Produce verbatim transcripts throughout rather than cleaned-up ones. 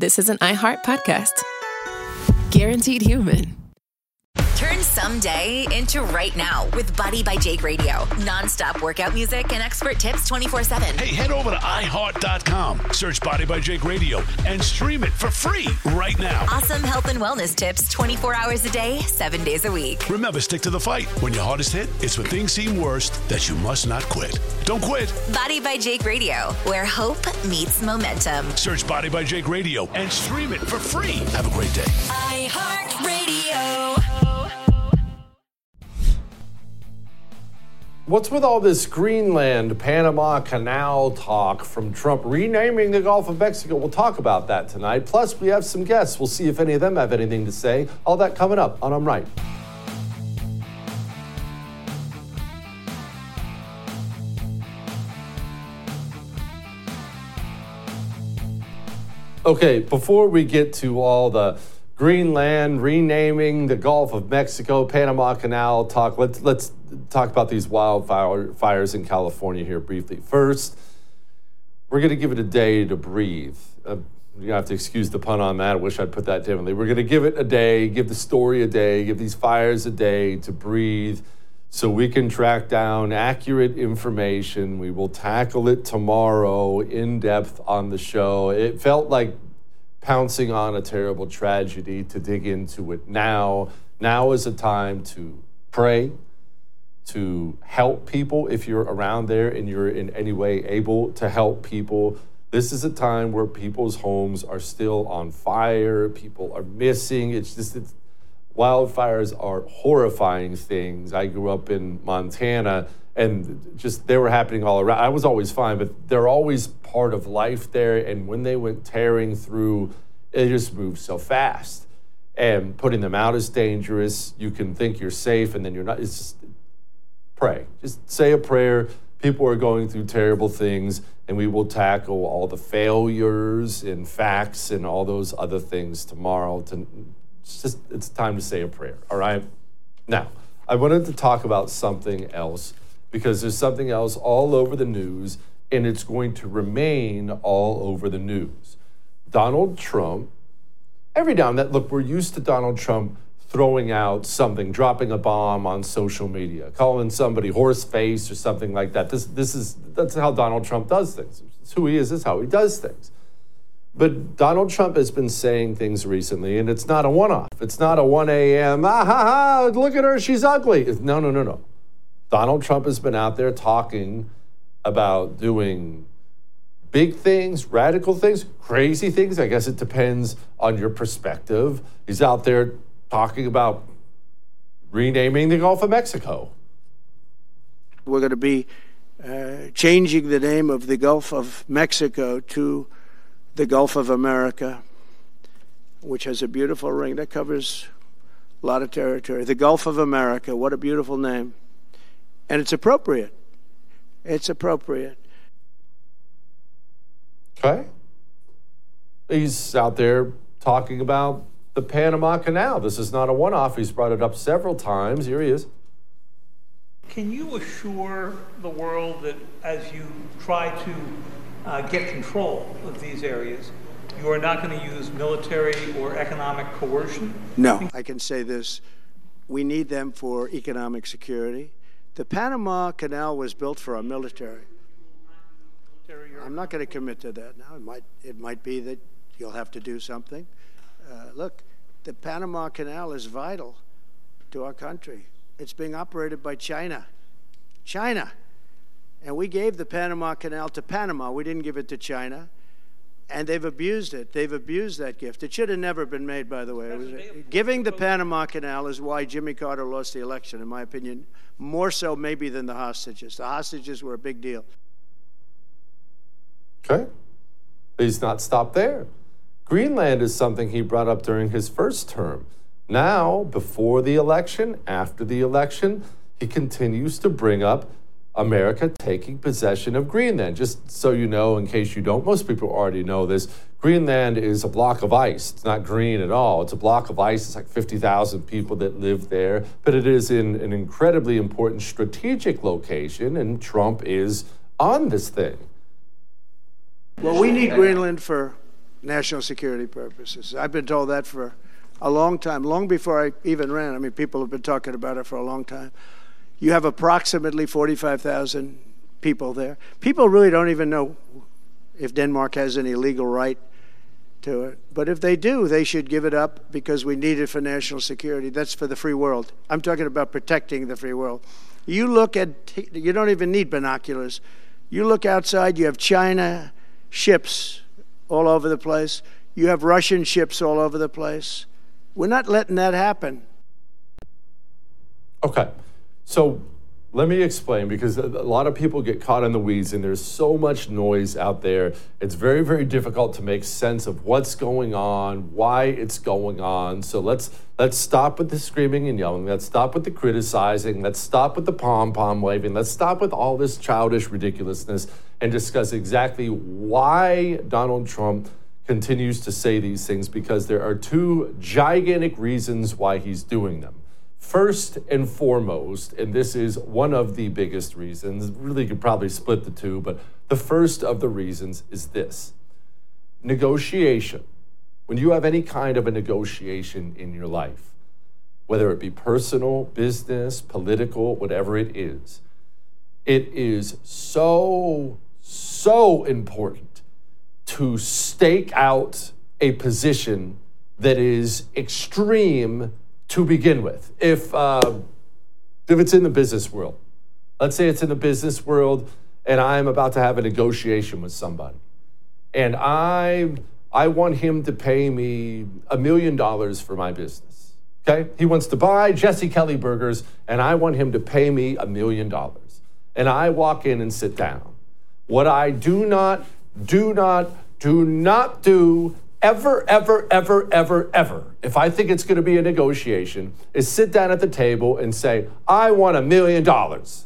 this is an iHeart podcast. Guaranteed Human. Turn someday into right now with Body by Jake Radio. Non-stop workout music and expert tips twenty-four seven. Hey, head over to i heart dot com, search Body by Jake Radio, and stream it for free right now. Awesome health and wellness tips twenty-four hours a day, seven days a week. Remember, stick to the fight. When your hardest hit, it's when things seem worst that you must not quit. Don't quit. Body by Jake Radio, where hope meets momentum. Search Body by Jake Radio and stream it for free. Have a great day. iHeart Radio. What's with all this Greenland, Panama Canal talk from Trump renaming the Gulf of Mexico? We'll talk about that tonight. Plus, we have some guests. We'll see if any of them have anything to say. All that coming up on I'm Right. Okay, before we get to all the Greenland, renaming the Gulf of Mexico, Panama Canal talk, let's let's talk about these wildfires in California here briefly. First, we're going to give it a day to breathe. Uh, you have to excuse the pun on that. I wish I'd put that differently. We're going to give it a day, give the story a day, give these fires a day to breathe so we can track down accurate information. We will tackle it tomorrow in depth on the show. It felt like pouncing on a terrible tragedy to dig into it now. Now is a time to pray, to help people if you're around there and you're in any way able to help people. This is a time where people's homes are still on fire, people are missing. It's just, it's, wildfires are horrifying things. I grew up in Montana and just they were happening all around. I was always fine, but they're always part of life there. And when they went tearing through, it just moved so fast. And putting them out is dangerous. You can think you're safe and then you're not. It's just, pray. Just say a prayer. People are going through terrible things, and we will tackle all the failures and facts and all those other things tomorrow. To, it's just, it's time to say a prayer, all right? Now, I wanted to talk about something else because there's something else all over the news, and it's going to remain all over the news. Donald Trump, every now and then, look, we're used to Donald Trump throwing out something, dropping a bomb on social media, calling somebody horse face or something like that. This, this is, that's how Donald Trump does things. It's who he is, it's how he does things. But Donald Trump has been saying things recently, and it's not a one-off. It's not a one a.m., ah, ha, ha, look at her, she's ugly. It's, no, no, no, no. Donald Trump has been out there talking about doing big things, radical things, crazy things. I guess it depends on your perspective. He's out there talking about renaming the Gulf of Mexico. We're going to be uh, changing the name of the Gulf of Mexico to the Gulf of America, which has a beautiful ring that covers a lot of territory. The Gulf of America, what a beautiful name. And it's appropriate. It's appropriate. Okay. He's out there talking about the Panama Canal. This is not a one-off. He's brought it up several times. Here he is. Can you assure the world that as you try to uh, get control of these areas, you are not going to use military or economic coercion? No. I can say this. We need them for economic security. The Panama Canal was built for our military. I'm not going to commit to that now. It might, it might be that you'll have to do something. Uh, look, the Panama Canal is vital to our country. It's being operated by China. China. And we gave the Panama Canal to Panama. We didn't give it to China. And they've abused it. They've abused that gift. It should have never been made, by the way. It was, giving the Panama Canal is why Jimmy Carter lost the election, in my opinion, more so maybe than the hostages. The hostages were a big deal. Okay. He's not stopped there. Greenland is something he brought up during his first term. Now, before the election, after the election, he continues to bring up America taking possession of Greenland. Just so you know, in case you don't, most people already know this, Greenland is a block of ice. It's not green at all. It's a block of ice. It's like fifty thousand people that live there, but it is in an incredibly important strategic location, and Trump is on this thing. Well, we need Greenland for national security purposes. I've been told that for a long time, long before I even ran. I mean, people have been talking about it for a long time. You have approximately forty-five thousand people there. People really don't even know if Denmark has any legal right to it. But if they do, they should give it up because we need it for national security. That's for the free world. I'm talking about protecting the free world. You look at, you don't even need binoculars. You look outside, you have China ships all over the place. You have Russian ships all over the place. We're not letting that happen. Okay, so let me explain, because a lot of people get caught in the weeds and there's so much noise out there. It's very, very difficult to make sense of what's going on, why it's going on. So let's let's stop with the screaming and yelling. Let's stop with the criticizing. Let's stop with the pom-pom waving. Let's stop with all this childish ridiculousness and discuss exactly why Donald Trump continues to say these things, because there are two gigantic reasons why he's doing them. First and foremost, and this is one of the biggest reasons, really could probably split the two, but the first of the reasons is this: negotiation. When you have any kind of a negotiation in your life, whether it be personal, business, political, whatever it is, it is so, so important to stake out a position that is extreme to begin with. If uh, if it's in the business world, let's say it's in the business world and I'm about to have a negotiation with somebody, and I I want him to pay me a million dollars for my business. Okay, he wants to buy Jesse Kelly Burgers, and I want him to pay me a million dollars. And I walk in and sit down. What I do not, do not, do not do. Ever, ever, ever, ever, ever, if I think it's going to be a negotiation, is sit down at the table and say, I want a million dollars.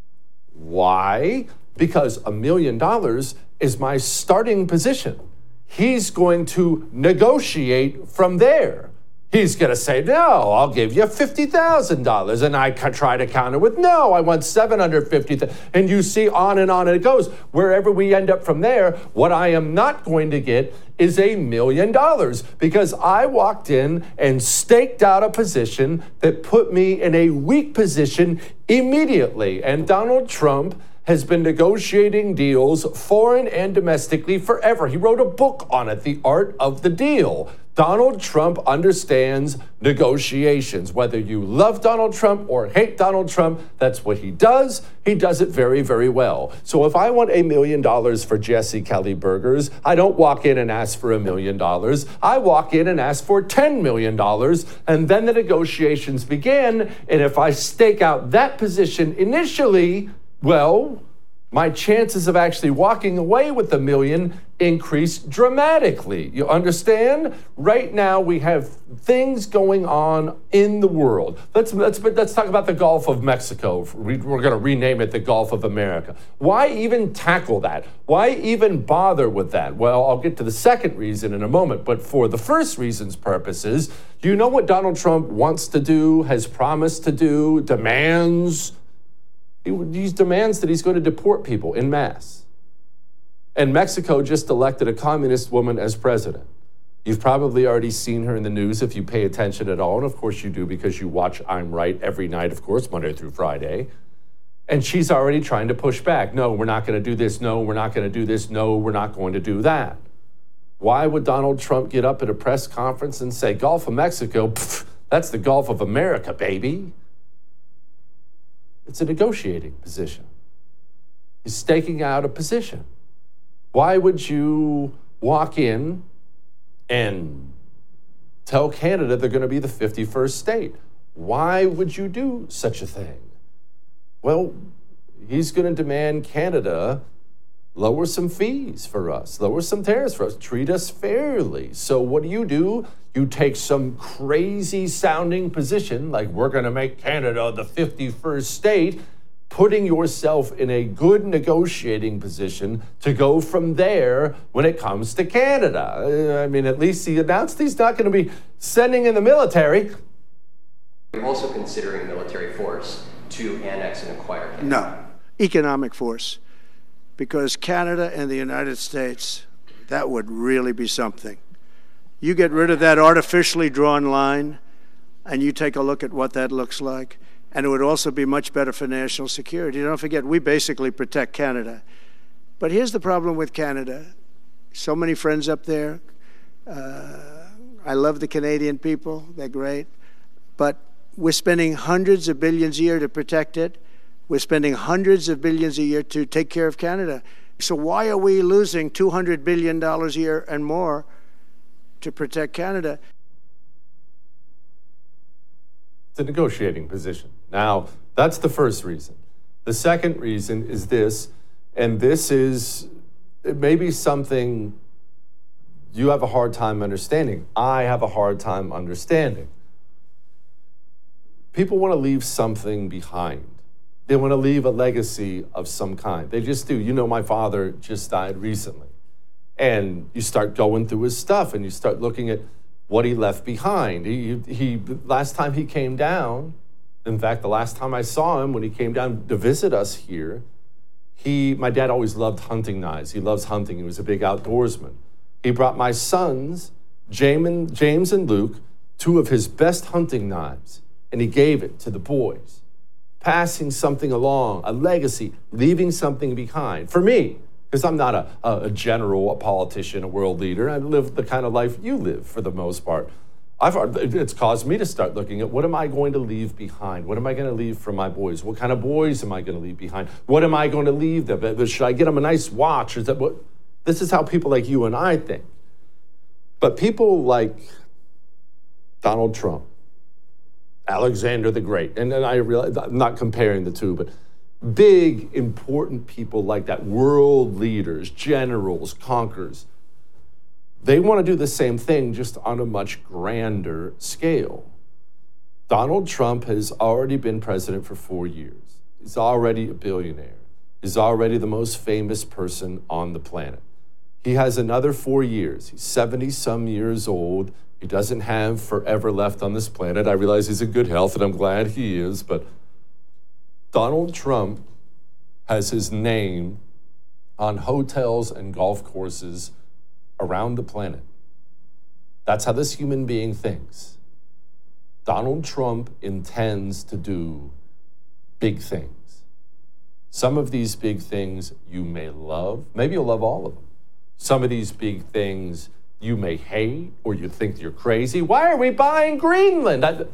Why? Because a million dollars is my starting position. He's going to negotiate from there. He's going to say, no, I'll give you fifty thousand dollars. And I try to counter with, no, I want seven hundred fifty thousand dollars. And you see on and on it goes. Wherever we end up from there, what I am not going to get is a million dollars, because I walked in and staked out a position that put me in a weak position immediately. And Donald Trump has been negotiating deals, foreign and domestically, forever. He wrote a book on it, The Art of the Deal. Donald Trump understands negotiations. Whether you love Donald Trump or hate Donald Trump, that's what he does. He does it very, very well. So if I want a million dollars for Jesse Kelly Burgers, I don't walk in and ask for a million dollars. I walk in and ask for ten million dollars, and then the negotiations begin. And if I stake out that position initially, well, my chances of actually walking away with the million increase dramatically. You understand? Right now, we have things going on in the world. Let's let's let's talk about the Gulf of Mexico. We're going to rename it the Gulf of America. Why even tackle that? Why even bother with that? Well, I'll get to the second reason in a moment. But for the first reason's purposes, do you know what Donald Trump wants to do, has promised to do, demands? He demands that he's going to deport people en masse. And Mexico just elected a communist woman as president. You've probably already seen her in the news if you pay attention at all. And of course you do, because you watch I'm Right every night, of course, Monday through Friday. And she's already trying to push back. No, we're not going to do this. No, we're not going to do this. No, we're not going to do that. Why would Donald Trump get up at a press conference and say, Gulf of Mexico, pff, that's the Gulf of America, baby? It's a negotiating position. He's staking out a position. Why would you walk in and tell Canada they're going to be the fifty-first state? Why would you do such a thing? Well, he's going to demand Canada lower some fees for us, lower some tariffs for us, treat us fairly. So what do you do? You take some crazy sounding position, like we're going to make Canada the fifty-first state, putting yourself in a good negotiating position to go from there when it comes to Canada. I mean, at least he announced he's not going to be sending in the military. You're also considering military force to annex and acquire Canada. No, economic force. Because Canada and the United States That would really be something. You get rid of that artificially drawn line, and you take a look at what that looks like, and it would also be much better for national security. Don't forget, we basically protect Canada. But here's the problem with Canada. So many friends up there. Uh, I love the Canadian people. They're great. But we're spending hundreds of billions a year to protect it. We're spending hundreds of billions a year to take care of Canada. So why are we losing two hundred billion dollars a year and more to protect Canada? It's a negotiating position. Now, that's the first reason. The second reason is this, and this is it may be something you have a hard time understanding. I have a hard time understanding. People want to leave something behind. They want to leave a legacy of some kind. They just do. You know, my father just died recently. And you start going through his stuff and you start looking at what he left behind. He, he, last time he came down, in fact, the last time I saw him when he came down to visit us here, he, my dad always loved hunting knives. He loves hunting. He was a big outdoorsman. He brought my sons, James and Luke, two of his best hunting knives, and he gave it to the boys, passing something along, a legacy, leaving something behind. For me, because I'm not a, a general, a politician, a world leader. I live the kind of life you live for the most part. I've, it's caused me to start looking at what am I going to leave behind? What am I going to leave for my boys? What kind of boys am I going to leave behind? What am I going to leave them? Should I get them a nice watch? Is that what? This is how people like you and I think. But people like Donald Trump, Alexander the Great, and then I realize I'm not comparing the two, but big, important people like that, world leaders, generals, conquerors, they want to do the same thing just on a much grander scale. Donald Trump has already been president for four years. He's already a billionaire. He's already the most famous person on the planet. He has another four years. He's seventy-some years old. He doesn't have forever left on this planet. I realize he's in good health, and I'm glad he is, but Donald Trump has his name on hotels and golf courses around the planet. That's how this human being thinks. Donald Trump intends to do big things. Some of these big things you may love. Maybe you'll love all of them. Some of these big things you may hate, or you think you're crazy. Why are we buying Greenland? I,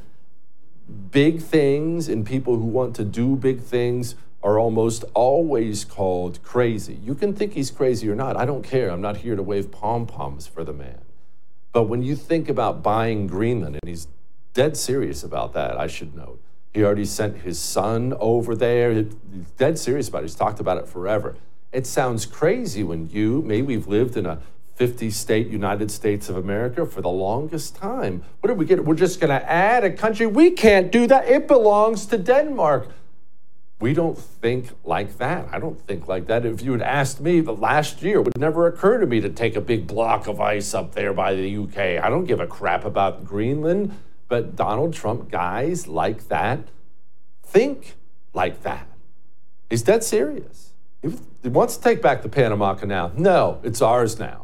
big things and people who want to do big things are almost always called crazy. You can think he's crazy or not. I don't care. I'm not here to wave pom-poms for the man. But when you think about buying Greenland, and he's dead serious about that, I should note. He already sent his son over there. He's dead serious about it. He's talked about it forever. It sounds crazy when you, maybe we've lived in a fifty-state United States of America for the longest time. What did we get? We're just going to add a country. We can't do that. It belongs to Denmark. We don't think like that. I don't think like that. If you had asked me the last year, it would never occur to me to take a big block of ice up there by the U K. I don't give a crap about Greenland. But Donald Trump, guys like that, think like that. He's dead serious. He wants to take back the Panama Canal. No, it's ours now.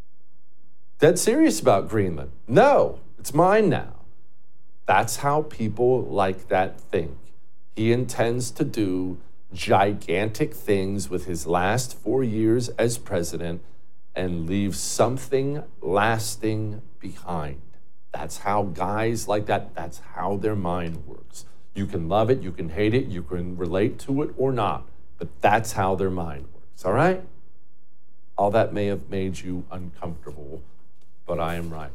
Dead serious about Greenland. No, it's mine now. That's how people like that think. He intends to do gigantic things with his last four years as president and leave something lasting behind. That's how guys like that, that's how their mind works. You can love it, you can hate it, you can relate to it or not, but that's how their mind works, all right? All that may have made you uncomfortable, but I am right.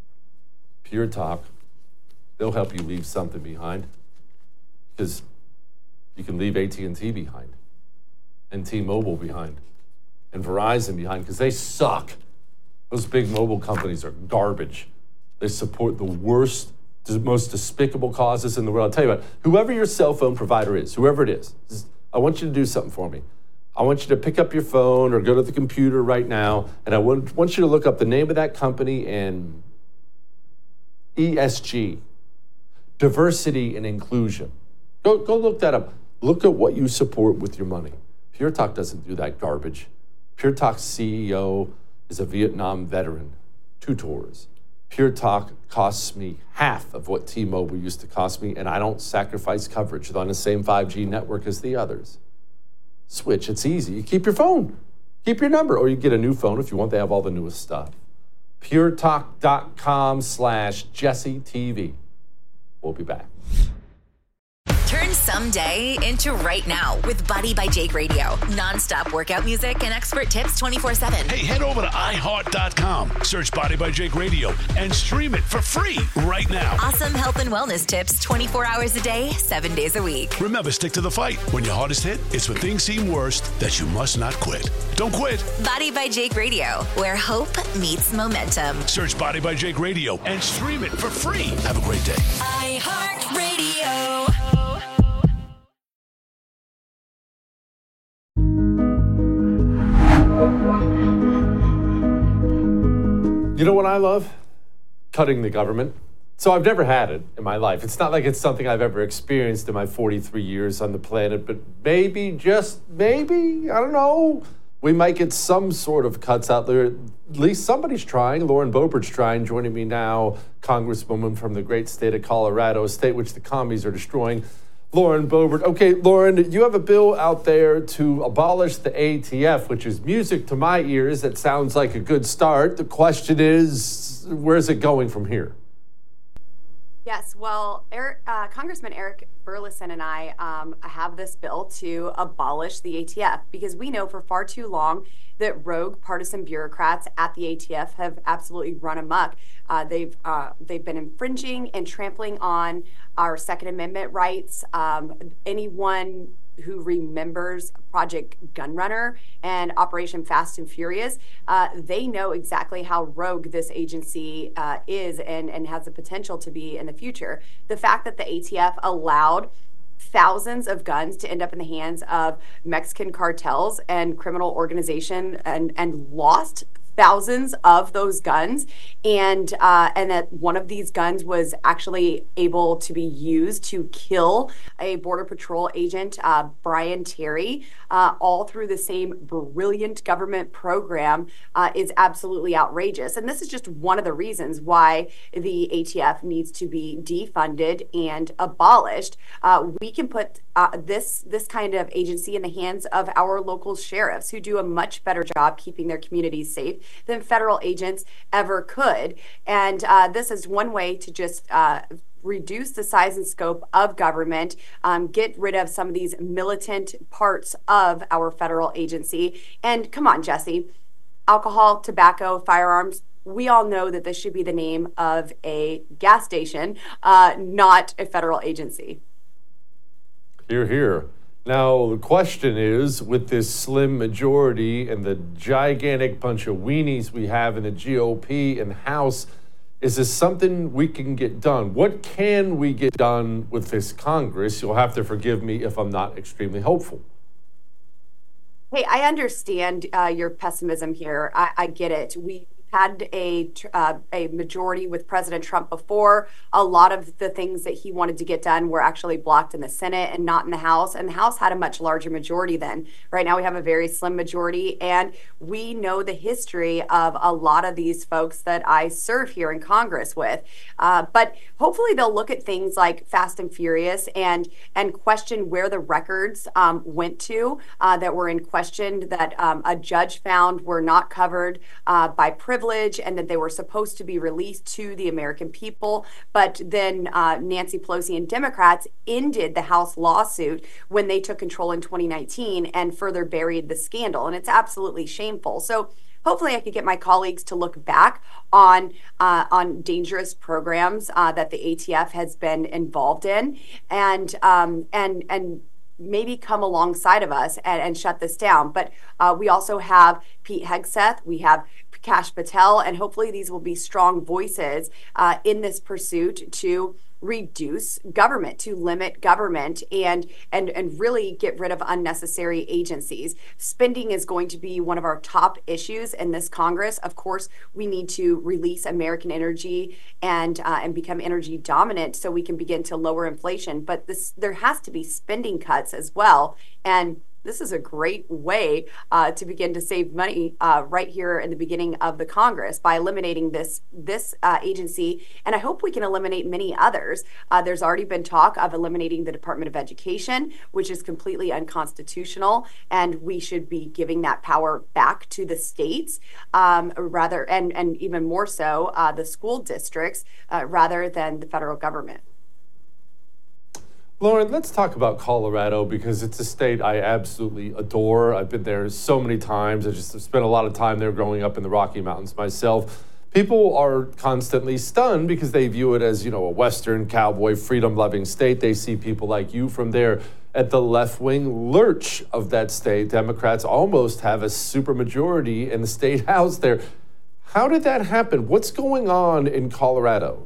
Pure Talk, they'll help you leave something behind, because you can leave A T and T behind, and T-Mobile behind, and Verizon behind, because they suck. Those big mobile companies are garbage. They support the worst, most despicable causes in the world. I'll tell you what, whoever your cell phone provider is, whoever it is, I want you to do something for me. I want you to pick up your phone or go to the computer right now, and I want, want you to look up the name of that company and E S G, diversity and inclusion. Go, go look that up. Look at what you support with your money. Pure Talk doesn't do that garbage. Pure Talk's C E O is a Vietnam veteran. Two tours. Pure Talk costs me half of what T-Mobile used to cost me, and I don't sacrifice coverage on the same five G network as the others. Switch, it's easy. You keep your phone. Keep your number, or you get a new phone if you want. They have all the newest stuff. puretalk.com slash Jesse TV. We'll be back. Turn someday into right now with Body by Jake Radio. Non-stop workout music and expert tips twenty-four seven. Hey, head over to i heart dot com, search Body by Jake Radio, and stream it for free right now. Awesome health and wellness tips twenty-four hours a day, seven days a week. Remember, stick to the fight. When your hardest hit, it's when things seem worst that you must not quit. Don't quit. Body by Jake Radio, where hope meets momentum. Search Body by Jake Radio and stream it for free. Have a great day. iHeartRadio. You know what I love? Cutting the government. So I've never had it in my life. It's not like it's something I've ever experienced in my forty-three years on the planet, but maybe, just maybe, I don't know, we might get some sort of cuts out there. At least somebody's trying. Lauren Boebert's trying. Joining me now, Congresswoman from the great state of Colorado, a state which the commies are destroying. Lauren Boebert. Okay, Lauren, you have a bill out there to abolish the A T F, which is music to my ears. That sounds like a good start. The question is, where's it going from here? Yes, well, Eric, uh, Congressman Eric Burlison and I um, have this bill to abolish the A T F because we know for far too long that rogue partisan bureaucrats at the A T F have absolutely run amok. Uh, they've uh, they've been infringing and trampling on our Second Amendment rights. Um, anyone who remembers Project Gunrunner and Operation Fast and Furious, uh, they know exactly how rogue this agency uh, is and, and has the potential to be in the future. The fact that the A T F allowed thousands of guns to end up in the hands of Mexican cartels and criminal organization and, and lost thousands of those guns, and uh, and that one of these guns was actually able to be used to kill a Border Patrol agent, uh, Brian Terry, uh, all through the same brilliant government program uh, is absolutely outrageous. And this is just one of the reasons why the A T F needs to be defunded and abolished. Uh, we can put uh, this this kind of agency in the hands of our local sheriffs, who do a much better job keeping their communities safe than federal agents ever could. And uh, this is one way to just uh, reduce the size and scope of government, um, get rid of some of these militant parts of our federal agency. And come on, Jesse, alcohol, tobacco, firearms, we all know that this should be the name of a gas station, uh, not a federal agency. Hear, hear. Now, the question is, with this slim majority and the gigantic bunch of weenies we have in the G O P and House, is this something we can get done? What can we get done with this Congress? You'll have to forgive me if I'm not extremely hopeful. Hey, I understand uh, your pessimism here. I, I get it. We had a uh, a majority with President Trump before. A lot of the things that he wanted to get done were actually blocked in the Senate and not in the House. And the House had a much larger majority then. Right now we have a very slim majority. And we know the history of a lot of these folks that I serve here in Congress with. Uh, but hopefully they'll look at things like Fast and Furious and and question where the records um, went to uh, that were in question, that um, a judge found were not covered uh, by privilege, and that they were supposed to be released to the American people. But then uh, Nancy Pelosi and Democrats ended the House lawsuit when they took control in twenty nineteen and further buried the scandal. And it's absolutely shameful. So hopefully I could get my colleagues to look back on uh, on dangerous programs uh, that the A T F has been involved in, and um, and and maybe come alongside of us and, and shut this down. But uh, we also have Pete Hegseth, we have Kash Patel, and hopefully these will be strong voices uh, in this pursuit to reduce government, to limit government, and and and really get rid of unnecessary agencies. Spending is going to be one of our top issues in this Congress. Of course, we need to release American energy and uh, and become energy dominant so we can begin to lower inflation. But this, there has to be spending cuts as well. And this is a great way uh, to begin to save money uh, right here in the beginning of the Congress by eliminating this this uh, agency. And I hope we can eliminate many others. Uh, there's already been talk of eliminating the Department of Education, which is completely unconstitutional, and we should be giving that power back to the states, um, rather, and, and even more so, uh, the school districts, uh, rather than the federal government. Lauren, let's talk about Colorado because it's a state I absolutely adore. I've been there so many times. I just spent a lot of time there growing up in the Rocky Mountains myself. People are constantly stunned because they view it as, you know, a Western cowboy, freedom-loving state. They see people like you from there. At the left-wing lurch of that state, Democrats almost have a supermajority in the state house there. How did that happen? What's going on in Colorado?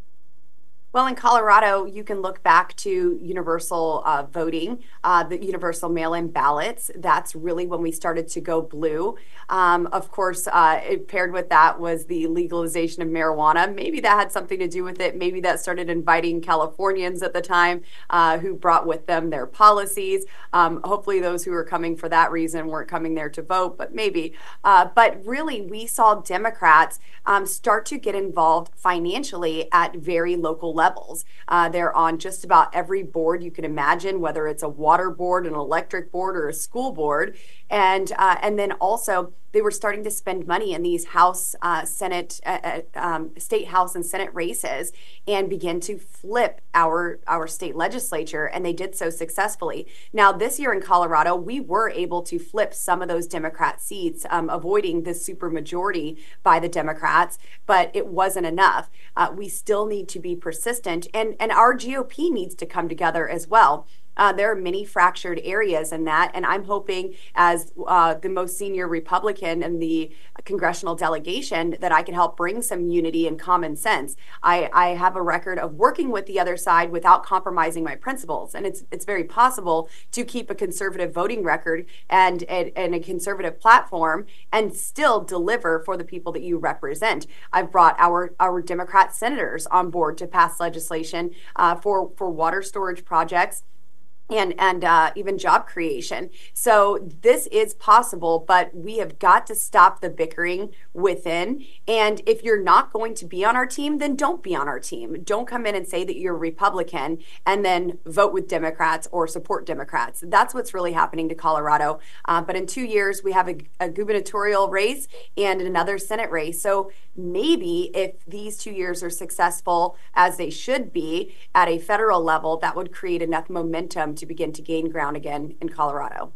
Well, in Colorado, you can look back to universal uh, voting, uh, the universal mail-in ballots. That's really when we started to go blue. Um, of course, uh, it, paired with that was the legalization of marijuana. Maybe that had something to do with it. Maybe that started inviting Californians at the time uh, who brought with them their policies. Um, hopefully those who were coming for that reason weren't coming there to vote, but maybe. Uh, but really, we saw Democrats um, start to get involved financially at very local levels. Uh, they're on just about every board you can imagine, whether it's a water board, an electric board, or a school board. And uh, and then also they were starting to spend money in these House, uh, Senate, uh, um, state House and Senate races and begin to flip our our state legislature. And they did so successfully. Now, this year in Colorado, we were able to flip some of those Democrat seats, um, avoiding this supermajority by the Democrats, but it wasn't enough. Uh, we still need to be persistent, and, and our G O P needs to come together as well. Uh, there are many fractured areas in that, and I'm hoping as uh, the most senior Republican in the congressional delegation that I can help bring some unity and common sense. I, I have a record of working with the other side without compromising my principles, and it's it's very possible to keep a conservative voting record and, and, and a conservative platform and still deliver for the people that you represent. I've brought our, our Democrat senators on board to pass legislation uh, for, for water storage projects and and uh, even job creation. So this is possible, but we have got to stop the bickering within. And if you're not going to be on our team, then don't be on our team. Don't come in and say that you're Republican and then vote with Democrats or support Democrats. That's what's really happening to Colorado. Uh, but in two years, we have a, a gubernatorial race and another Senate race. So maybe if these two years are successful, as they should be, at a federal level, that would create enough momentum to begin to gain ground again in Colorado.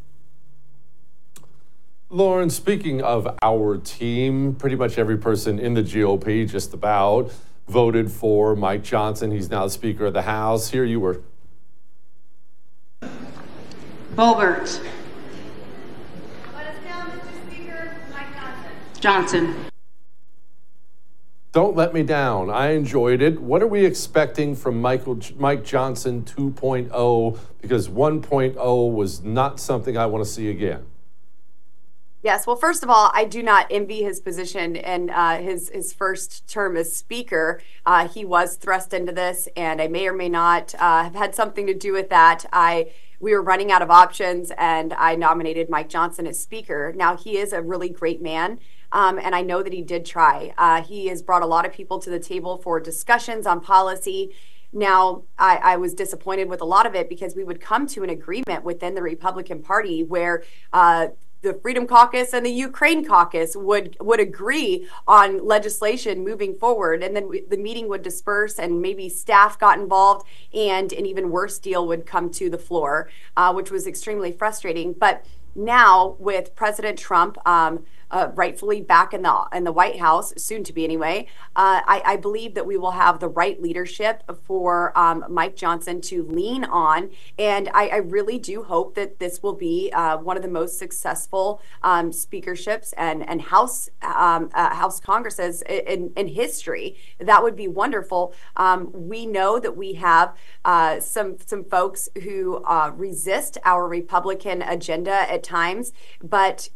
Lauren, speaking of our team, pretty much every person in the G O P just about voted for Mike Johnson. He's now the Speaker of the House. Here you were. Boebert. Let us down, Mister Speaker. Mike Johnson. Johnson. Don't let me down. I enjoyed it. What are we expecting from Michael, Mike Johnson two point oh? Because one point oh was not something I want to see again. Yes. Well, first of all, I do not envy his position in uh, his his first term as Speaker. Uh, he was thrust into this, and I may or may not uh, have had something to do with that. I we were running out of options, and I nominated Mike Johnson as Speaker. Now, he is a really great man. Um, and I know that he did try. Uh, he has brought a lot of people to the table for discussions on policy. Now, I, I was disappointed with a lot of it because we would come to an agreement within the Republican Party where uh, the Freedom Caucus and the Ukraine Caucus would would agree on legislation moving forward, and then we, the meeting would disperse, and maybe staff got involved, and an even worse deal would come to the floor, uh, which was extremely frustrating. But now, with President Trump um, uh, rightfully back in the in the White House, soon to be anyway, uh, I, I believe that we will have the right leadership for um, Mike Johnson to lean on, and I, I really do hope that this will be uh, one of the most successful um, speakerships and and House um, uh, House Congresses in, in history. That would be wonderful. Um, we know that we have uh, some some folks who uh, resist our Republican agenda at times, but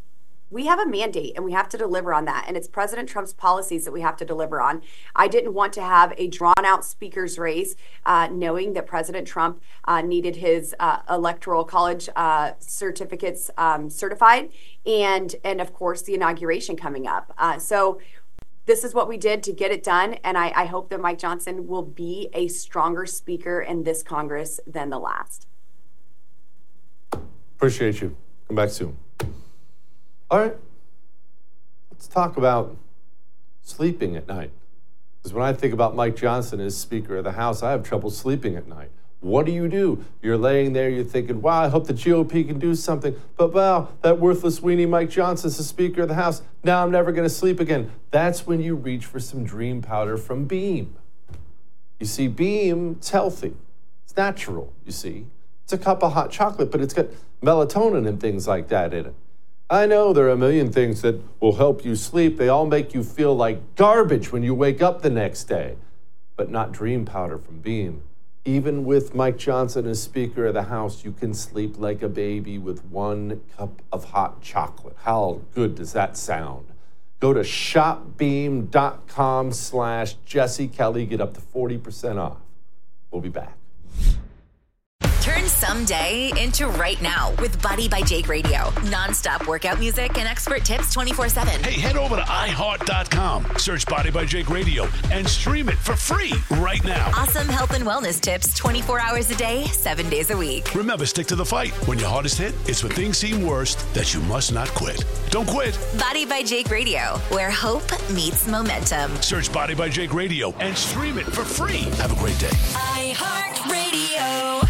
we have a mandate and we have to deliver on that. And it's President Trump's policies that we have to deliver on. I didn't want to have a drawn out speaker's race, uh, knowing that President Trump uh, needed his uh, electoral college uh, certificates um, certified. And, and of course, the inauguration coming up. Uh, so this is what we did to get it done. And I, I hope that Mike Johnson will be a stronger speaker in this Congress than the last. Appreciate you. Come back soon. All right, let's talk about sleeping at night. Because when I think about Mike Johnson as Speaker of the House, I have trouble sleeping at night. What do you do? You're laying there, you're thinking, wow, I hope the G O P can do something. But wow, that worthless weenie Mike Johnson's the Speaker of the House. Now I'm never going to sleep again. That's when you reach for some dream powder from Beam. You see, Beam, it's healthy. It's natural, you see. It's a cup of hot chocolate, but it's got melatonin and things like that in it. I know there are a million things that will help you sleep. They all make you feel like garbage when you wake up the next day, but not dream powder from Beam. Even with Mike Johnson as Speaker of the House, you can sleep like a baby with one cup of hot chocolate. How good does that sound? Go to shopbeam.com slash Jesse Kelly. Get up to forty percent off. We'll be back. Turn someday into right now with Body by Jake Radio. Non-stop workout music and expert tips twenty-four seven. Hey, head over to i heart dot com, search Body by Jake Radio, and stream it for free right now. Awesome health and wellness tips twenty-four hours a day, seven days a week. Remember, stick to the fight. When your hardest hit, it's when things seem worst that you must not quit. Don't quit. Body by Jake Radio, where hope meets momentum. Search Body by Jake Radio and stream it for free. Have a great day. iHeartRadio.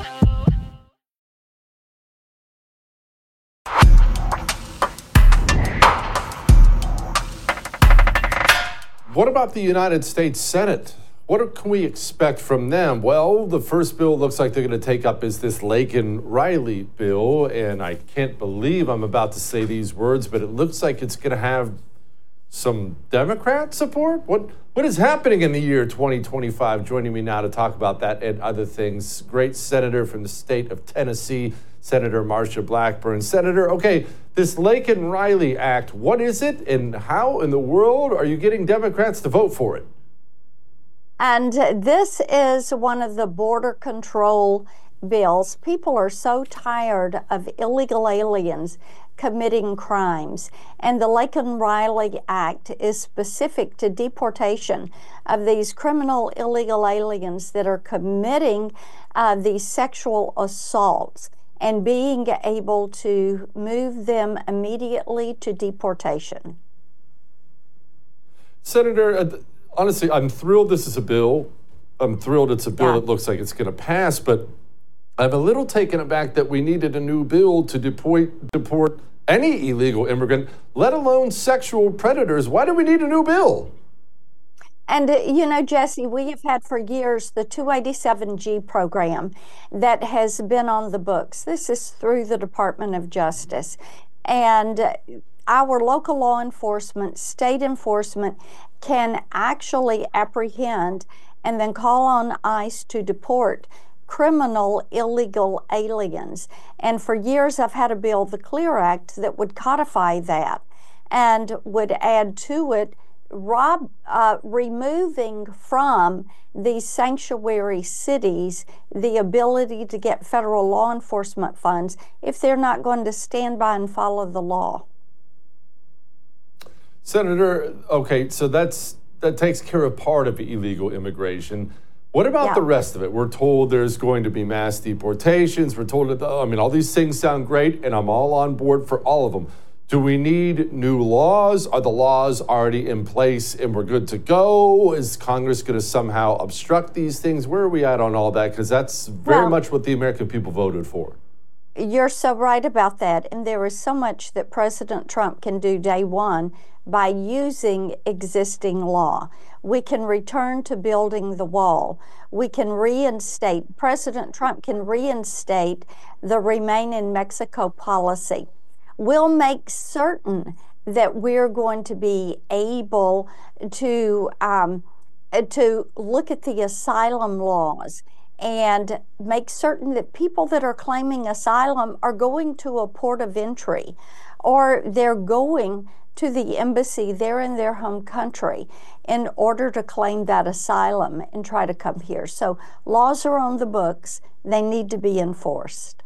What about the United States Senate? What can we expect from them? Well, the first bill looks like they're going to take up is this Laken-Riley bill, and I can't believe I'm about to say these words, but it looks like it's going to have some Democrat support. What what is happening in the year twenty twenty-five? Joining me now to talk about that and other things, great senator from the state of Tennessee, Senator Marsha Blackburn. Senator, okay, this Laken-Riley Act, what is it, and how in the world are you getting Democrats to vote for it? And this is one of the border control bills. People are so tired of illegal aliens committing crimes. And the Laken-Riley Act is specific to deportation of these criminal illegal aliens that are committing uh, these sexual assaults, and being able to move them immediately to deportation. Senator, uh, honestly, I'm thrilled this is a bill. I'm thrilled it's a bill Yeah. that looks like it's going to pass, but I'm a little taken aback that we needed a new bill to deport, deport any illegal immigrant, let alone sexual predators. Why do we need a new bill? And, uh, you know, Jesse, we have had for years the two eighty-seven G program that has been on the books. This is through the Department of Justice. And uh, our local law enforcement, state enforcement, can actually apprehend and then call on ICE to deport criminal illegal aliens. And for years I've had a bill, the CLEAR Act, that would codify that and would add to it Rob, uh, removing from these sanctuary cities the ability to get federal law enforcement funds if they're not going to stand by and follow the law. Senator, okay, so that's that takes care of part of illegal immigration. What about Yeah. the rest of it? We're told there's going to be mass deportations. We're told that, I mean, all these things sound great, and I'm all on board for all of them. Do we need new laws? Are the laws already in place and we're good to go? Is Congress going to somehow obstruct these things? Where are we at on all that? Because that's very Well, much what the American people voted for. You're so right about that. And there is so much that President Trump can do day one by using existing law. We can return to building the wall. We can reinstate, President Trump can reinstate the Remain in Mexico policy. We'll make certain that we're going to be able to um, to look at the asylum laws and make certain that people that are claiming asylum are going to a port of entry or they're going to the embassy there in their home country in order to claim that asylum and try to come here. So laws are on the books. They need to be enforced.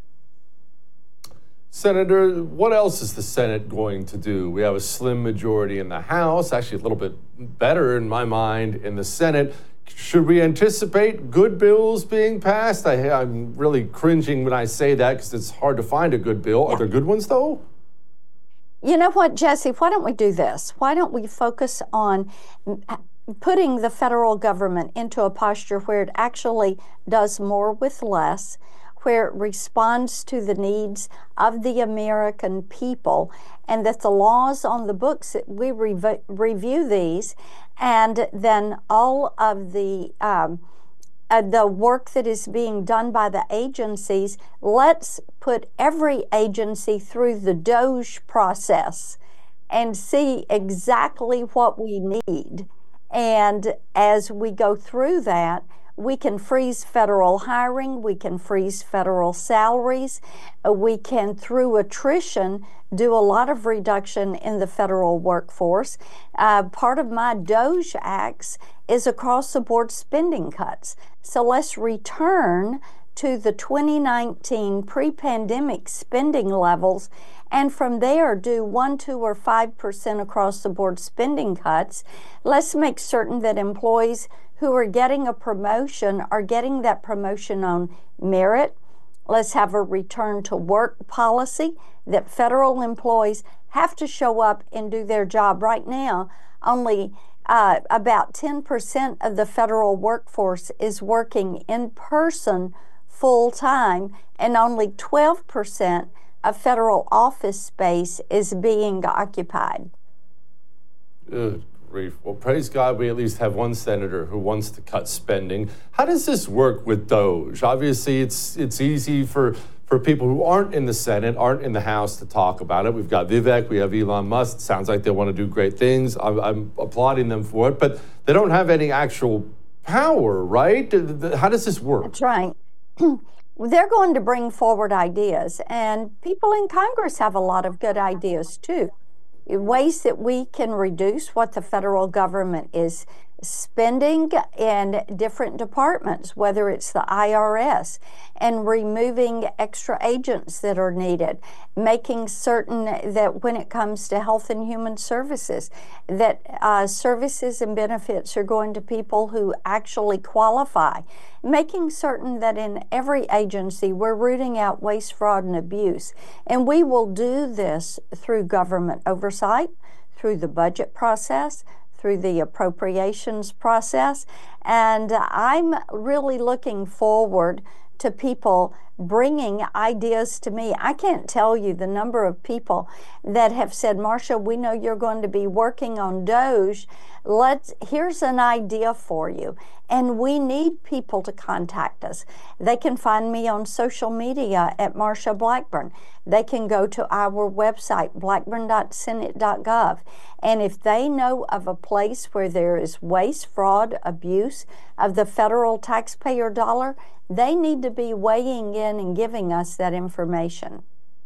Senator, what else is the Senate going to do? We have a slim majority in the House, actually a little bit better in my mind in the Senate. Should we anticipate good bills being passed? I, I'm really cringing when I say that because it's hard to find a good bill. Yeah. Are there good ones, though? You know what, Jesse, why don't we do this? Why don't we focus on putting the federal government into a posture where it actually does more with less, where it responds to the needs of the American people, and that the laws on the books, that we rev- review these, and then all of the um, uh, the work that is being done by the agencies, let's put every agency through the DOGE process and see exactly what we need. And as we go through that, we can freeze federal hiring, we can freeze federal salaries, uh, we can, through attrition, do a lot of reduction in the federal workforce. Uh, part of my DOGE acts is across-the-board spending cuts. So let's return to the twenty nineteen pre-pandemic spending levels, and from there do one, two, or five percent across-the-board spending cuts. Let's make certain that employees who are getting a promotion are getting that promotion on merit. Let's have a return to work policy that federal employees have to show up and do their job. Right now, only uh, about ten percent of the federal workforce is working in person full-time, and only twelve percent of federal office space is being occupied. Good grief. Well, praise God, we at least have one senator who wants to cut spending. How does this work with DOGE? Obviously, it's it's easy for, for people who aren't in the Senate, aren't in the House to talk about it. We've got Vivek, we have Elon Musk. Sounds like they want to do great things. I'm, I'm applauding them for it, but they don't have any actual power, right? How does this work? That's right. They're going to bring forward ideas, and people in Congress have a lot of good ideas too. Ways that we can reduce what the federal government is spending in different departments, whether it's the I R S, and removing extra agents that are needed, making certain that when it comes to health and human services, that uh, services and benefits are going to people who actually qualify, making certain that in every agency we're rooting out waste, fraud, and abuse. And we will do this through government oversight, through the budget process, through the appropriations process. And I'm really looking forward to people bringing ideas to me. I can't tell you the number of people that have said, Marsha, we know you're going to be working on DOGE. Let's, here's an idea for you. And we need people to contact us. They can find me on social media at Marsha Blackburn. They can go to our website, blackburn dot senate dot gov. And if they know of a place where there is waste, fraud, abuse of the federal taxpayer dollar, they need to be weighing in and giving us that information.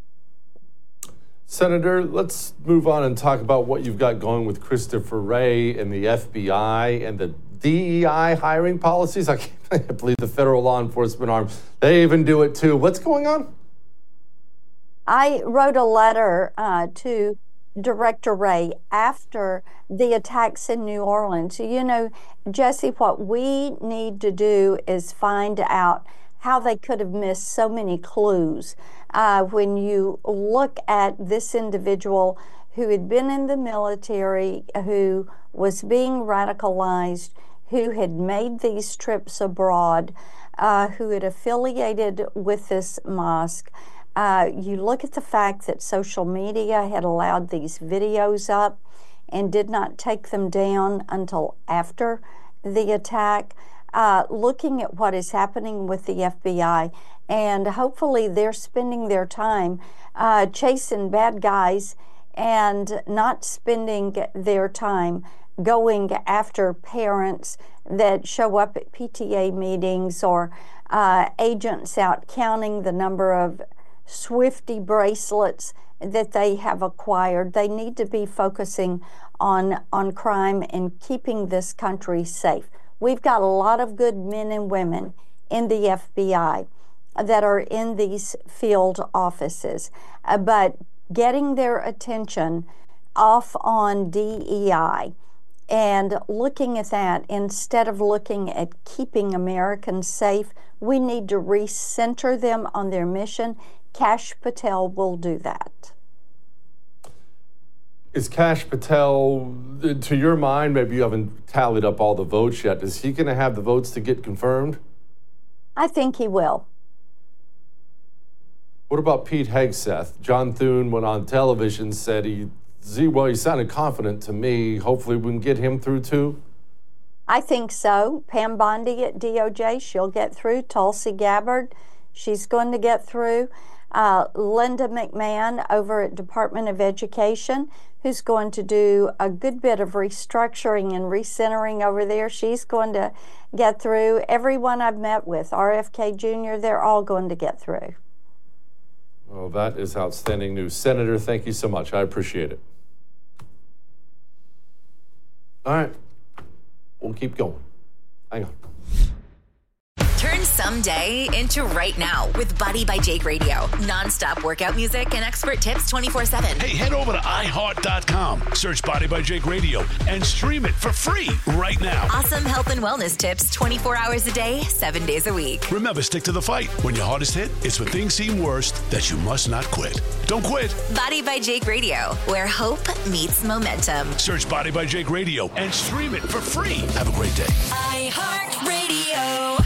Senator, let's move on and talk about what you've got going with Christopher Wray and the F B I and the D E I hiring policies. I can't believe the federal law enforcement arm, they even do it too. What's going on? I wrote a letter uh, to Director Wray after the attacks in New Orleans. You know, Jesse, what we need to do is find out how they could have missed so many clues. Uh, when you look at this individual who had been in the military, who was being radicalized, who had made these trips abroad, uh, who had affiliated with this mosque, Uh, you look at the fact that social media had allowed these videos up and did not take them down until after the attack. Uh, looking at what is happening with the F B I, and hopefully they're spending their time uh, chasing bad guys and not spending their time going after parents that show up at P T A meetings or uh, agents out counting the number of Swifty bracelets that they have acquired. They need to be focusing on, on crime and keeping this country safe. We've got a lot of good men and women in the F B I that are in these field offices, uh, but getting their attention off on D E I and looking at that instead of looking at keeping Americans safe, we need to recenter them on their mission. Kash Patel will do that. Is Kash Patel, to your mind, maybe you haven't tallied up all the votes yet, is he going to have the votes to get confirmed? I think he will. What about Pete Hegseth? John Thune went on television, said he, well, he sounded confident to me. Hopefully we can get him through too. I think so. Pam Bondi at D O J, she'll get through. Tulsi Gabbard, she's going to get through. Uh, Linda McMahon over at Department of Education, who's going to do a good bit of restructuring and recentering over there. She's going to get through. Everyone I've met with, R F K Junior, they're all going to get through. Well, that is outstanding news. Senator, thank you so much. I appreciate it. All right. We'll keep going. Hang on. Turn someday into right now with Buddy by Jake Radio. Non-stop workout music and expert tips twenty-four seven. Hey, head over to i heart dot com, search Buddy by Jake Radio, and stream it for free right now. Awesome health and wellness tips twenty-four hours a day, seven days a week. Remember, stick to the fight. When your hardest hit, it's when things seem worst that you must not quit. Don't quit. Buddy by Jake Radio, where hope meets momentum. Search Buddy by Jake Radio and stream it for free. Have a great day. iHeartRadio.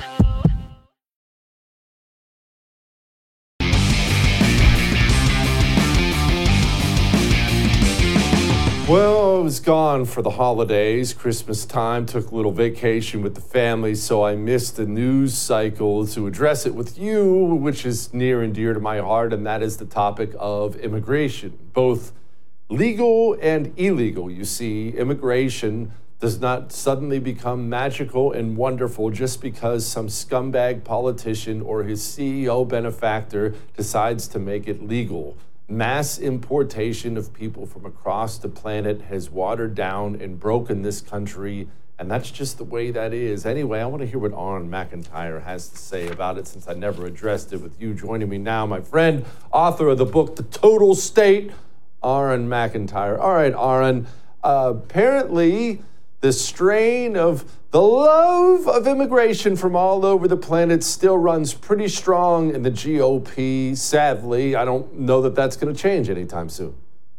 Well, I was gone for the holidays, Christmas time, took a little vacation with the family, so I missed the news cycle to address it with you, which is near and dear to my heart, and that is the topic of immigration, both legal and illegal. You see, immigration does not suddenly become magical and wonderful just because some scumbag politician or his C E O benefactor decides to make it legal. Mass importation of people from across the planet has watered down and broken this country, and that's just the way that is. Anyway, I want to hear what Aaron McIntyre has to say about it, since I never addressed it with you joining me now, my friend, author of the book, The Total State, Aaron McIntyre. All right, Aaron, uh, apparently the strain of the love of immigration from all over the planet still runs pretty strong in the G O P. Sadly, I don't know that that's going to change anytime soon.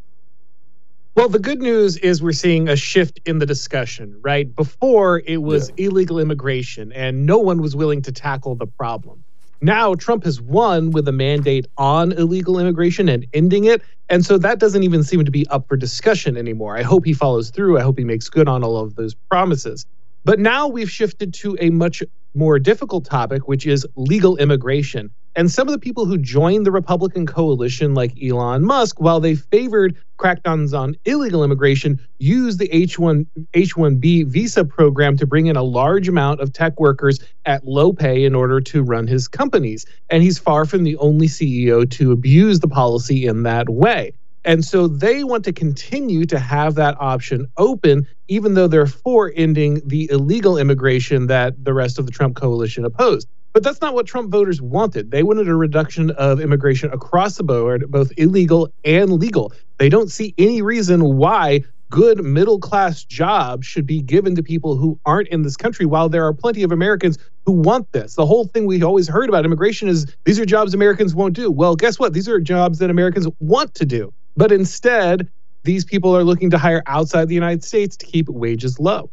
Well, the good news is we're seeing a shift in the discussion, right? Before, it was yeah. illegal immigration, and no one was willing to tackle the problem. Now, Trump has won with a mandate on illegal immigration and ending it, and so that doesn't even seem to be up for discussion anymore. I hope he follows through. I hope he makes good on all of those promises. But now we've shifted to a much more difficult topic, which is legal immigration. And some of the people who joined the Republican coalition, like Elon Musk, while they favored crackdowns on illegal immigration, used the H one H one B visa program to bring in a large amount of tech workers at low pay in order to run his companies. And he's far from the only C E O to abuse the policy in that way. And so they want to continue to have that option open, even though they're for ending the illegal immigration that the rest of the Trump coalition opposed. But that's not what Trump voters wanted. They wanted a reduction of immigration across the board, both illegal and legal. They don't see any reason why good middle-class jobs should be given to people who aren't in this country, while there are plenty of Americans who want this. The whole thing we always heard about immigration is these are jobs Americans won't do. Well, guess what? These are jobs that Americans want to do. But instead, these people are looking to hire outside the United States to keep wages low.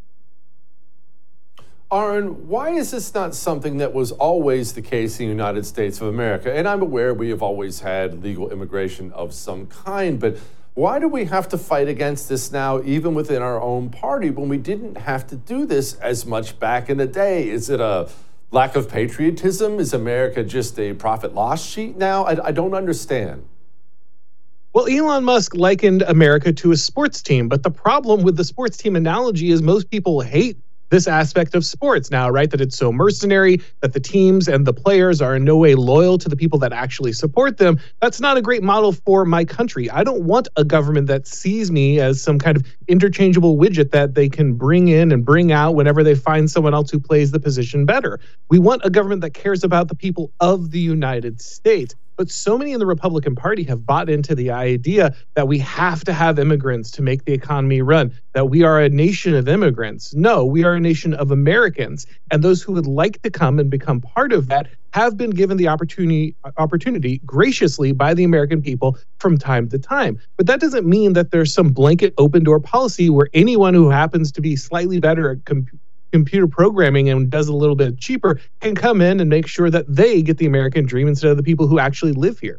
Aaron, why is this not something that was always the case in the United States of America? And I'm aware we have always had legal immigration of some kind, but why do we have to fight against this now, even within our own party, when we didn't have to do this as much back in the day? Is it a lack of patriotism? Is America just a profit loss sheet now? I, I don't understand. Well, Elon Musk likened America to a sports team, but the problem with the sports team analogy is most people hate this aspect of sports now, right? That it's so mercenary, that the teams and the players are in no way loyal to the people that actually support them. That's not a great model for my country. I don't want a government that sees me as some kind of interchangeable widget that they can bring in and bring out whenever they find someone else who plays the position better. We want a government that cares about the people of the United States. But so many in the Republican Party have bought into the idea that we have to have immigrants to make the economy run, that we are a nation of immigrants. No, we are a nation of Americans. And those who would like to come and become part of that have been given the opportunity opportunity graciously by the American people from time to time. But that doesn't mean that there's some blanket open door policy where anyone who happens to be slightly better at computer computer programming and does a little bit cheaper can come in and make sure that they get the American dream instead of the people who actually live here.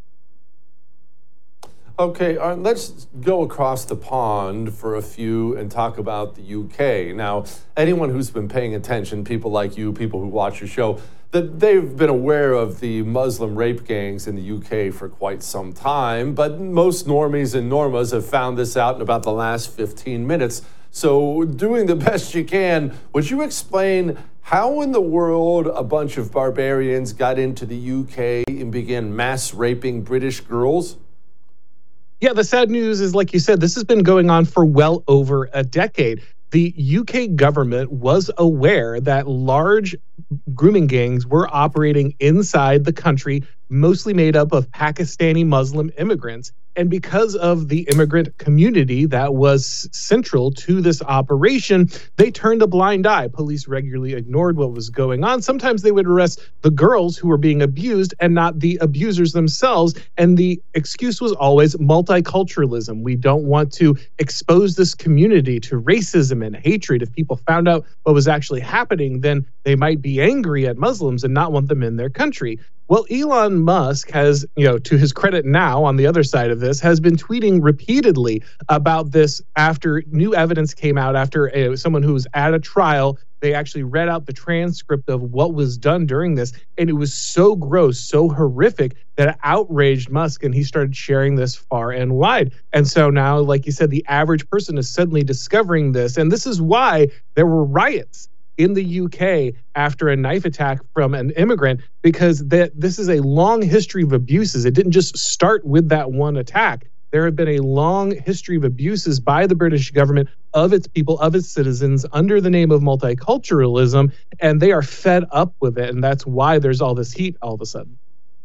Okay, uh, let's go across the pond for a few and talk about the U K. Now, anyone who's been paying attention, people like you, people who watch your show, that they've been aware of the Muslim rape gangs in the U K for quite some time, but most normies and normas have found this out in about the last fifteen minutes. So doing the best you can, would you explain how in the world a bunch of barbarians got into the U K and began mass raping British girls? Yeah, the sad news is, like you said, this has been going on for well over a decade. The U K government was aware that large grooming gangs were operating inside the country, mostly made up of Pakistani Muslim immigrants. And because of the immigrant community that was central to this operation, they turned a blind eye. Police regularly ignored what was going on. Sometimes they would arrest the girls who were being abused and not the abusers themselves. And the excuse was always multiculturalism. We don't want to expose this community to racism and hatred. If people found out what was actually happening, then they might be angry at Muslims and not want them in their country. Well, Elon Musk has, you know, to his credit now, on the other side of this, has been tweeting repeatedly about this after new evidence came out, after uh, someone who was at a trial. They actually read out the transcript of what was done during this, and it was so gross, so horrific that it outraged Musk, and he started sharing this far and wide. And so now, like you said, the average person is suddenly discovering this, and this is why there were riots in the U K after a knife attack from an immigrant, because that this is a long history of abuses. It didn't just start with that one attack. There have been a long history of abuses by the British government of its people, of its citizens, under the name of multiculturalism, and they are fed up with it, and that's why there's all this heat all of a sudden.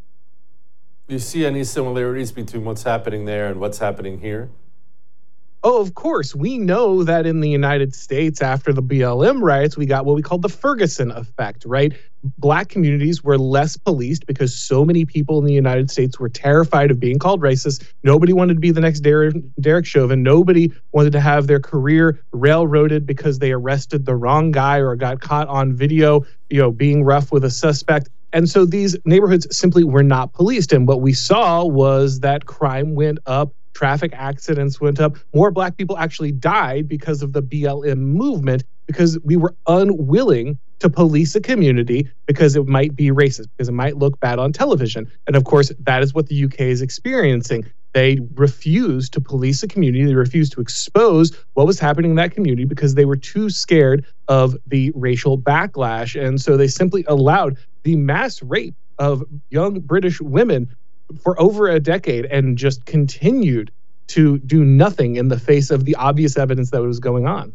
Do you see any similarities between what's happening there and what's happening here? Oh, of course. We know that in the United States, after the B L M riots, we got what we call the Ferguson effect, right? Black communities were less policed because so many people in the United States were terrified of being called racist. Nobody wanted to be the next Derek, Derek Chauvin. Nobody wanted to have their career railroaded because they arrested the wrong guy or got caught on video, you know, being rough with a suspect. And so these neighborhoods simply were not policed. And what we saw was that crime went up. Traffic accidents went up. More Black people actually died because of the B L M movement, because we were unwilling to police a community because it might be racist, because it might look bad on television. And of course, that is what the U K is experiencing. They refused to police a community. They refused to expose what was happening in that community because they were too scared of the racial backlash. And so they simply allowed the mass rape of young British women for over a decade and just continued to do nothing in the face of the obvious evidence that was going on.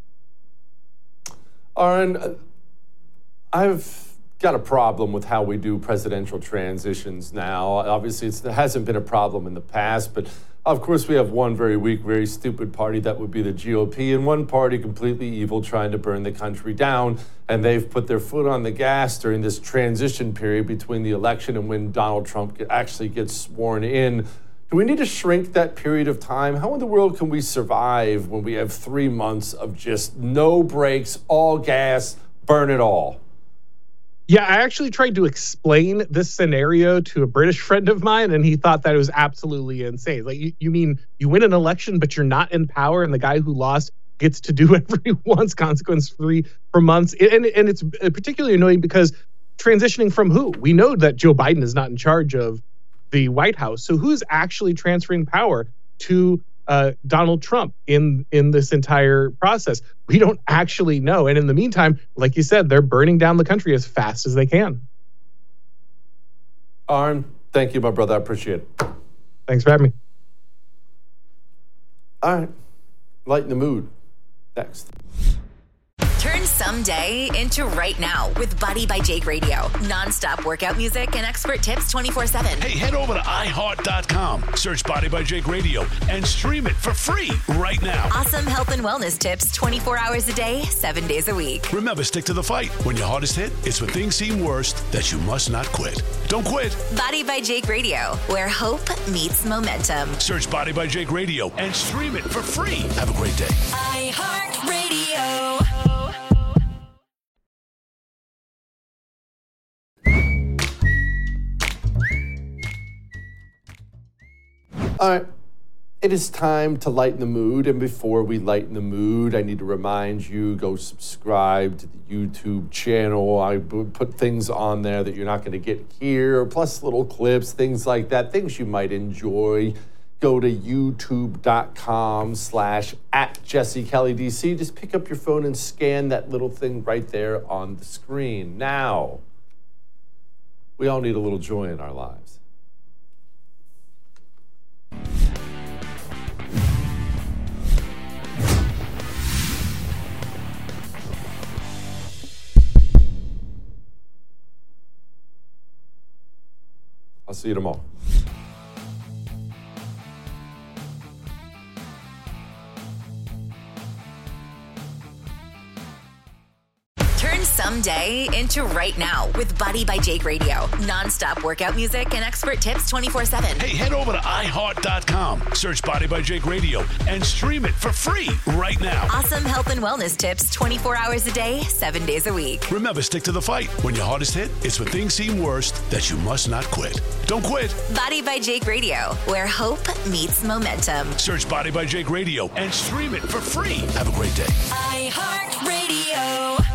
Aaron, I've got a problem with how we do presidential transitions now. Obviously, it's, it hasn't been a problem in the past, but of course we have one very weak, very stupid party that would be the G O P, and one party completely evil trying to burn the country down, and they've put their foot on the gas during this transition period between the election and when Donald Trump actually gets sworn in. Do we need to shrink that period of time? How in the world can we survive when we have three months of just no brakes, all gas, burn it all? Yeah, I actually tried to explain this scenario to a British friend of mine, and he thought that it was absolutely insane. Like, you, you mean you win an election, but you're not in power, and the guy who lost gets to do whatever he wants, consequence-free for months? And, and it's particularly annoying because transitioning from who? We know that Joe Biden is not in charge of the White House. So who's actually transferring power to uh, Donald Trump in in this entire process? We don't actually know. And in the meantime, like you said, they're burning down the country as fast as they can. Arn, thank you, my brother. I appreciate it. Thanks for having me. All right. Lighten the mood. Next. Turn someday into right now with Buddy by Jake Radio. Non-stop workout music and expert tips twenty-four seven. Hey, head over to i heart dot com, search Body by Jake Radio, and stream it for free right now. Awesome health and wellness tips twenty-four hours a day, seven days a week. Remember, stick to the fight. When your hardest hit, it's when things seem worst that you must not quit. Don't quit. Body by Jake Radio, where hope meets momentum. Search Body by Jake Radio and stream it for free. Have a great day. iHeartRadio. All right, it is time to lighten the mood. And before we lighten the mood, I need to remind you, go subscribe to the YouTube channel. I put things on there that you're not going to get here, plus little clips, things like that, things you might enjoy. Go to youtube.com slash at Jesse Kelly DC. Just pick up your phone and scan that little thing right there on the screen. Now, we all need a little joy in our lives. I'll see you tomorrow. Turn someday into right now with Buddy by Jake Radio. Non-stop workout music and expert tips twenty-four seven. Hey, head over to i heart dot com, search Body by Jake Radio, and stream it for free right now. Awesome health and wellness tips twenty-four hours a day, seven days a week. Remember, stick to the fight. When your hardest hit, it's when things seem worst that you must not quit. Don't quit. Body by Jake Radio, where hope meets momentum. Search Body by Jake Radio and stream it for free. Have a great day. iHeartRadio.